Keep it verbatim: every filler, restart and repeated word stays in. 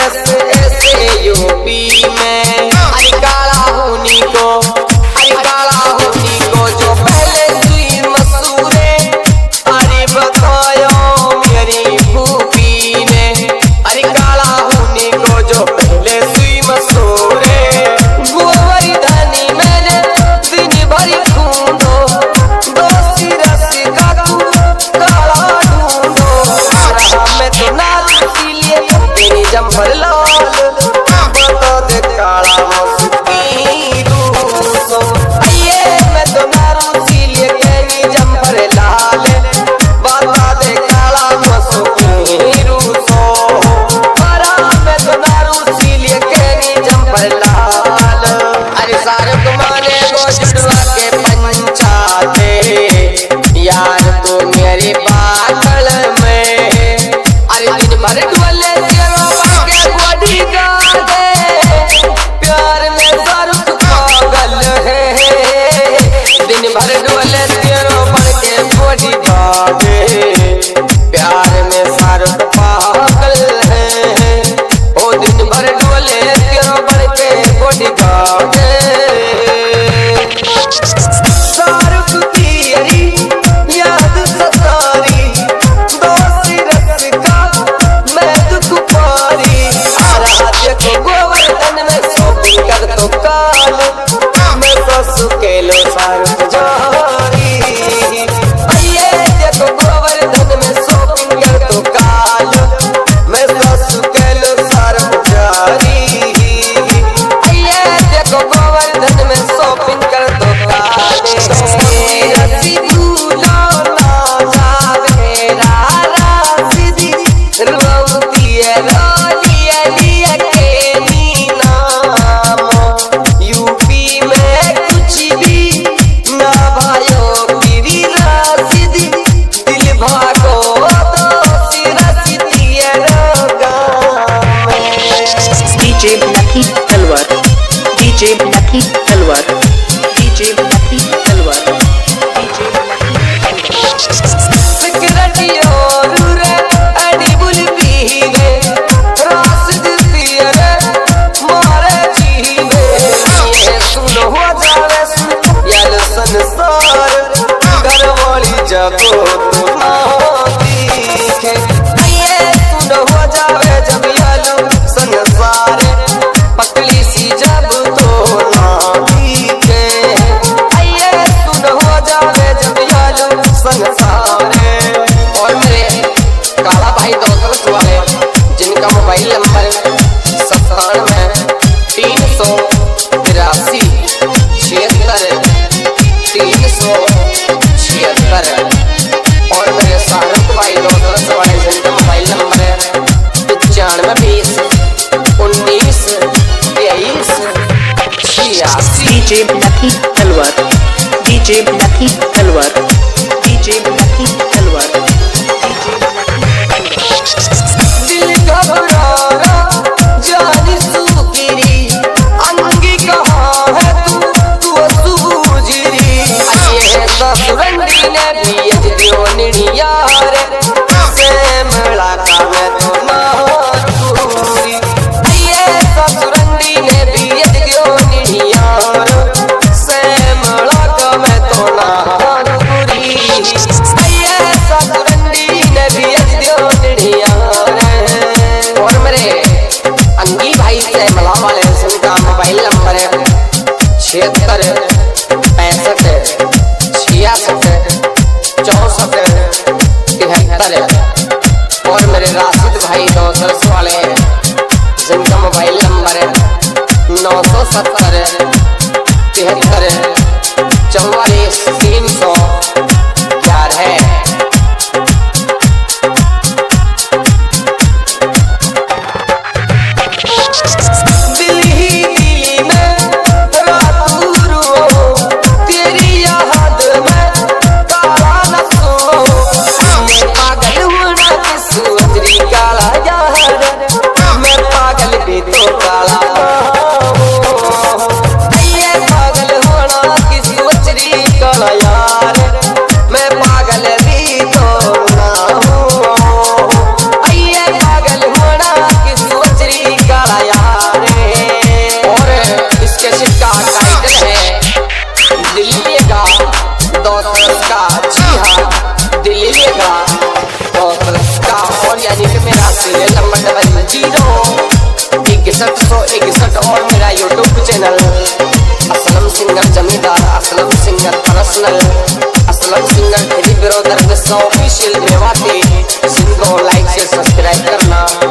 रस ऐसे यूपी में। अरे काला होनी को, अरे काला होनी को जो पहले सुई मसूरे, अरे बतायो मेरी फूफी ने। अरे काला होनी को जो पहले सुई मसूरे, गोवर्धनी मैंने दिन भर ढूंढो, दोषी रस का तू काला ढूंढो। मैं तो नाच इसीलिए तेरी जम्पर लाल, बता दे काला मस्ती रूसो। ये मैं तो नारू इसीलिए तेरी जम्पर लाल, बता दे काला मस्ती रूसो। अरे मैं तो नारू इसीलिए तेरी जम्पर लाल। अरे सारे तुम्हारे को जुड़वा के पंचाते यार तो मेरे बादल में। अरे दिन भर डुअले तेरो के बॉडी गार्ड है, प्यार में शाहरुख पागल है। दिन भर डुअले तेरो बढ़ के बॉडी गार्ड है, प्यार में शाहरुख पागल है। ओ दिन भर डुअले तेरो बढ़ के बॉडी गार्ड है। शाहरुख की अरी याद सतारी, दोषी रस का मैं दुख पारी। आराध्य को गोवर्धन में शॉपिंग कर तो काल, मैं ससु के लो शाहरुख जारी। ये देखो गोवर्धन में शॉपिंग कर तो काल, मैं ससु के लो शाहरुख जारी। ये देखो गोवर्धन में शॉपिंग कर तो काल, रसी भूलो ना जावे रारा सीधी, रोती है रोलिया लिया के नीनाम। यूपी में कुछ भी ना भायो गिरी रासिदी, दिल भागो दोषी रसीदी है रोगाम। DJ Lucky Talwar, DJ Lucky Talwar, DJ Lucky Talwar, DJ cigarette और रे अड़ी बुल पीवे, रासिद पिए रे मारे जीवे। ये सुनो हो जावे सुन यार संसार, घर वाली जगो तो ना दिखे। ये सुनो हो जावे जब यालू संसार, पतली सी जब तो ना दिखे। ये सुनो हो जावे जब यालू संसार। और मेरे काला भाई दोस्त वाले जिनका मोबाइल नंबर सत्तानवे तीन सौ तिरासी छिहत्तर तीन सौ छिहत्तर। और मेरे शाहरुख भाई दोस्त वाले जिनका मोबाइल नंबर है पचानवे बीस उन्नीस तेईस छियासी। DJ Lucky Talwar, DJ Lucky Talwar, DJ Lucky Talwar, दिल घबराना जानी सुगिरी, अंगी कहाँ है तू तू सूझरी। ये ससुरंडी ने भी अजदियो निड़ियार, से मिला का मैं तो नारूरी। ये ससुरंडी ने भी अजदियो निड़ियार, से मिला का मैं तो नारूरी। ये ससुरंडी ने भी अजदियो निड़ियार। और मेरे अंगी भाई से मला वाले जिनका मोबाइल नंबर है छिहत्तर पैंसठ छियासठ चौसठ तिहत्तर। और मेरे राशिद भाई दोस्त वाले जिनका मोबाइल नंबर है नौ सौ सत्तर तिहत्तर चौवालीस तीन सौ ग्यारह। दिल ही दिल में रात रो, तेरी याद में काला नसो। मैं पागल हूँ ना किस काला यार, तिरसठ सौ इकसठ और मेरा YouTube channel Aslam singer Zamindar, Aslam singer personal, Aslam singer three brother official Mewati. जिनको लाइक से सब्सक्राइब करना।